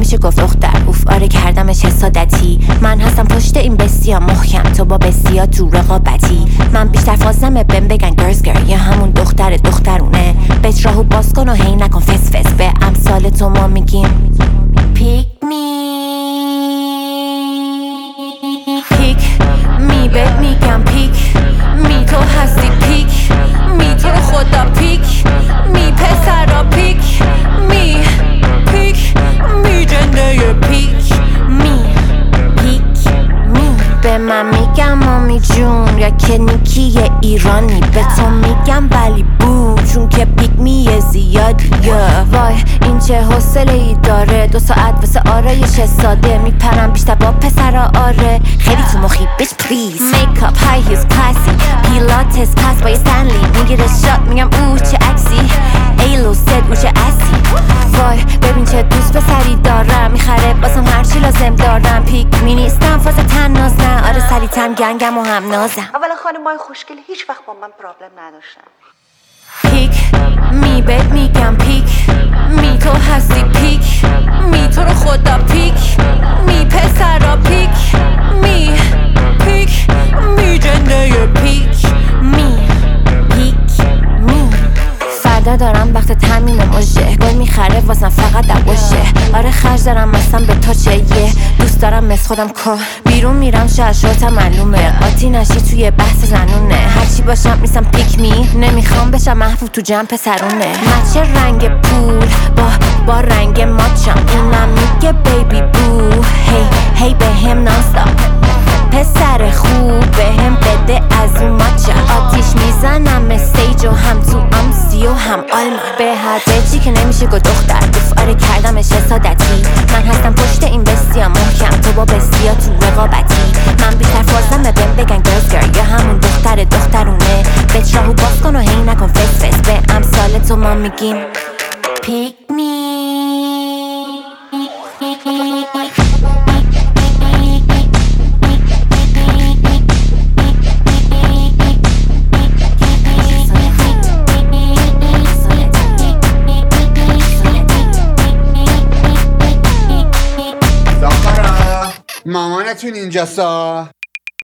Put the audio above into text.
نمیشه گفت دختر. اوف آره کردمش حسادتی. من هستم پشت این بسیا محکم، تو با بسیا تو رقابتی. من بیشتر فازمه بهم بگن گرز گر، یا همون دخترونه. بهت راهو باز کن و هی نکن فس فس. به امثال تو ما میگیم پیک می بهت میگم پیک می، تو هستی پیک می، تو رو خدا پیک می، پسرا پیک می جنده پیک می به من میگم مامی جون یا که نیکی ایرانی. به تو میگم ولی بو چون که پیک می زیادی. وای این چه حوصله ای داره، 2 ساعت واسه آرایش ساده. میپرم بیشتر با پسرا آره، خیلی تو مخی بیچ پلیز. میکاپ های هیلز کلاسی، پیلاتس پس با یه استنلی. میگیره شات میگم اوه چه عکسی، ایلو سد او چه اسی. وای ببین چه دوست پسری دارم، میخره باسم هرچی لازم دارم. پیک می نیستم فاز تناز نه، آره سریعتم گنگم و هم نازم. اولا خانمای خوشگل هیچ وقت با من پرابلم نداشتن. پیک می بهت میگم پیک می، تو هستی پیک می، تو رو خدا پیک می، پسرا پیک می جنده پیک می فردا دارم وقت تامین موشه، گل میخره واسم فقط دبوشه. آره خرج دارم مثلا به تو چه یه دوست دارم مثل خودم که بیرون میرم شرشورتم معلومه. قاطی نشی توی بحث زنونه، هرچی باشم میسم پیک می، نمیخوام بشم محبوب تو جمع پسرونه. مچه رنگ پول با رنگ ماچم، اینم میگه بیبی بو هی به هم نانستاپ. پسر خوب به هم بده از اون ماچه، آتیش میزنم استیج و هم تو آمسی و هم آلمان. به هر بچی که نمیشه گفت دختر. اوف آره کردمش حسادتی. من هستم پشت این بسیا محکم، تو با بسیا تو رقابتی. من بیشتر فازمه بهم بگن گرز گر، یا همون دخترونه. بهت راهو باز کن و هی نکن فس فس. به امثال تو ما میگیم پیک می. مامانتون اینجاستا.